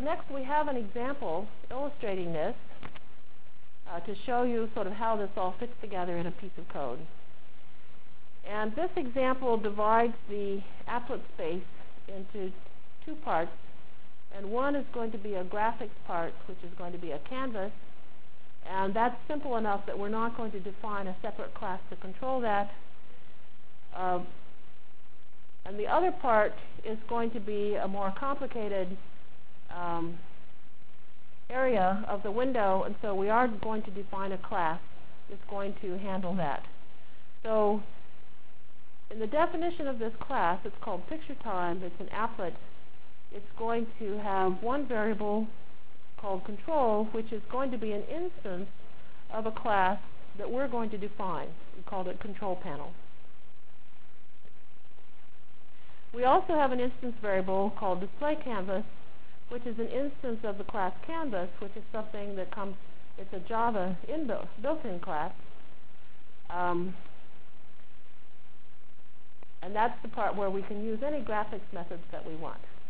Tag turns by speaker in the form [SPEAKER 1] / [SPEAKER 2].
[SPEAKER 1] next we have an example illustrating this to show you sort of how this all fits together in a piece of code. And this example divides the applet space into two parts. And one is going to be a graphics part, which is going to be a canvas. And that's simple enough that we're not going to define a separate class to control that. And the other part is going to be a more complicated area of the window, and so we are going to define a class that's going to handle that. So in the definition of this class, it's called PictureTime. It's an applet. It's going to have one variable called control, which is going to be an instance of a class that we're going to define. We called it control panel. We also have an instance variable called displayCanvas, which is an instance of the class canvas, which is something that comes, it's a Java built-in class. And that's the part where we can use any graphics methods that we want.